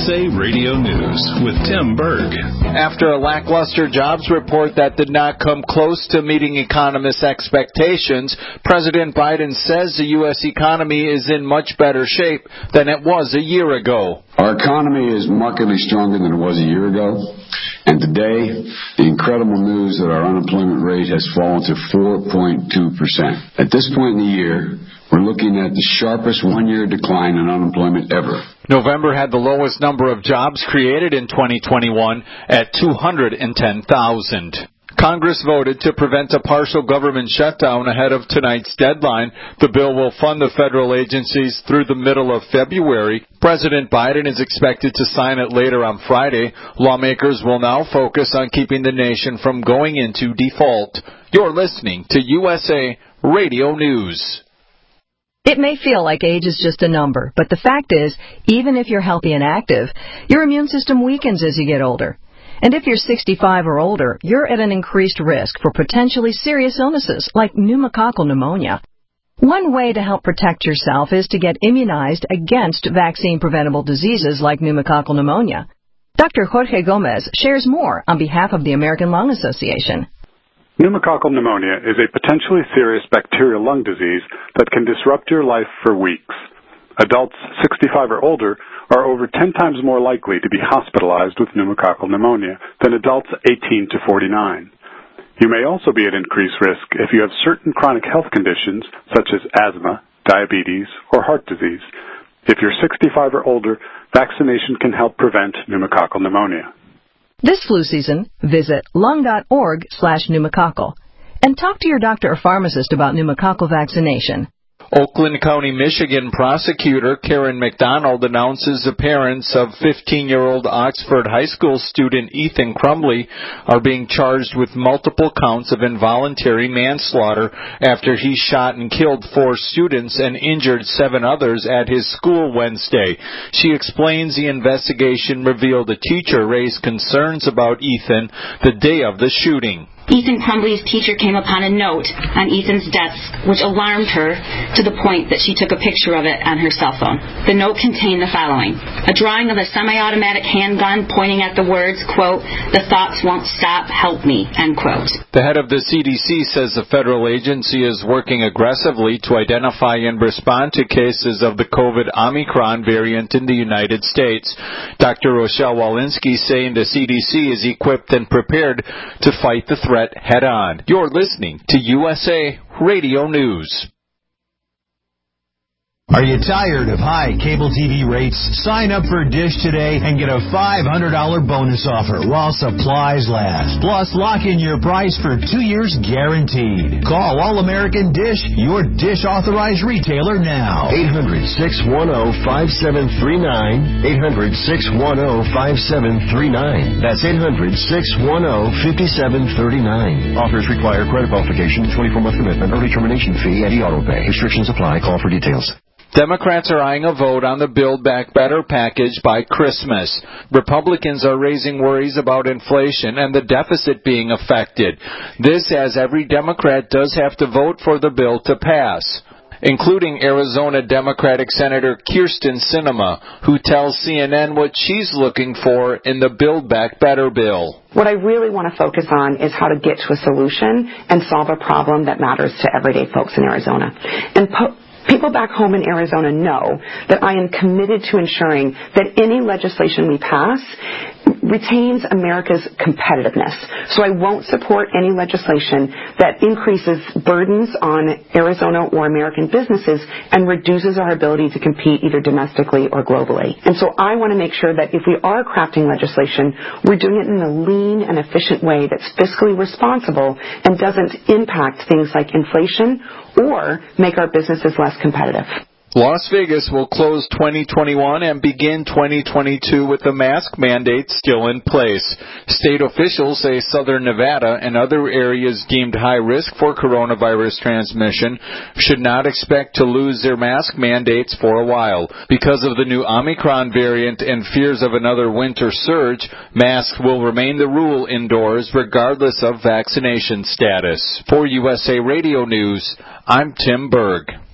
USA Radio News with Tim Berg. After a lackluster jobs report that did not come close to meeting economists' expectations, President Biden says the U.S. economy is in much better shape than it was a year ago. Our economy is markedly stronger than it was a year ago. And today, the incredible news that our unemployment rate has fallen to 4.2%. At this point in the year, we're looking at the sharpest one-year decline in unemployment ever. November had the lowest number of jobs created in 2021 at 210,000. Congress voted to prevent a partial government shutdown ahead of tonight's deadline. The bill will fund the federal agencies through the middle of February. President Biden is expected to sign it later on Friday. Lawmakers will now focus on keeping the nation from going into default. You're listening to USA Radio News. It may feel like age is just a number, but the fact is, even if you're healthy and active, your immune system weakens as you get older. And if you're 65 or older, you're at an increased risk for potentially serious illnesses like pneumococcal pneumonia. One way to help protect yourself is to get immunized against vaccine-preventable diseases like pneumococcal pneumonia. Dr. Jorge Gomez shares more on behalf of the American Lung Association. Pneumococcal pneumonia is a potentially serious bacterial lung disease that can disrupt your life for weeks. Adults 65 or older are over 10 times more likely to be hospitalized with pneumococcal pneumonia than adults 18 to 49. You may also be at increased risk if you have certain chronic health conditions such as asthma, diabetes, or heart disease. If you're 65 or older, vaccination can help prevent pneumococcal pneumonia. This flu season, visit lung.org/pneumococcal and talk to your doctor or pharmacist about pneumococcal vaccination. Oakland County, Michigan prosecutor Karen McDonald announces the parents of 15-year-old Oxford High School student Ethan Crumbley are being charged with multiple counts of involuntary manslaughter after he shot and killed 4 students and injured 7 others at his school Wednesday. She explains the investigation revealed a teacher raised concerns about Ethan the day of the shooting. Ethan Crumbley's teacher came upon a note on Ethan's desk, which alarmed her to the point that she took a picture of it on her cell phone. The note contained the following: a drawing of a semi-automatic handgun pointing at the words, quote, "The thoughts won't stop, help me," end quote. The head of the CDC says the federal agency is working aggressively to identify and respond to cases of the COVID Omicron variant in the United States. Dr. Rochelle Walensky saying the CDC is equipped and prepared to fight the threat head-on. You're listening to USA Radio News. Are you tired of high cable TV rates? Sign up for Dish today and get a $500 bonus offer while supplies last. Plus, lock in your price for 2 years guaranteed. Call All-American Dish, your Dish authorized retailer now. 800-610-5739. 800-610-5739. That's 800-610-5739. Offers require credit qualification, 24-month commitment, early termination fee, and e-auto pay. Restrictions apply. Call for details. Democrats are eyeing a vote on the Build Back Better package by Christmas. Republicans are raising worries about inflation and the deficit being affected. This as every Democrat does have to vote for the bill to pass, including Arizona Democratic Senator Kyrsten Sinema, who tells CNN what she's looking for in the Build Back Better bill. What I really want to focus on is how to get to a solution and solve a problem that matters to everyday folks in Arizona. And people back home in Arizona know that I am committed to ensuring that any legislation we pass retains America's competitiveness. So I won't support any legislation that increases burdens on Arizona or American businesses and reduces our ability to compete either domestically or globally. And so I want to make sure that if we are crafting legislation, we're doing it in a lean and efficient way that's fiscally responsible and doesn't impact things like inflation or make our businesses less competitive. Las Vegas will close 2021 and begin 2022 with the mask mandate still in place. State officials say Southern Nevada and other areas deemed high risk for coronavirus transmission should not expect to lose their mask mandates for a while. Because of the new Omicron variant and fears of another winter surge, masks will remain the rule indoors regardless of vaccination status. For USA Radio News, I'm Tim Berg.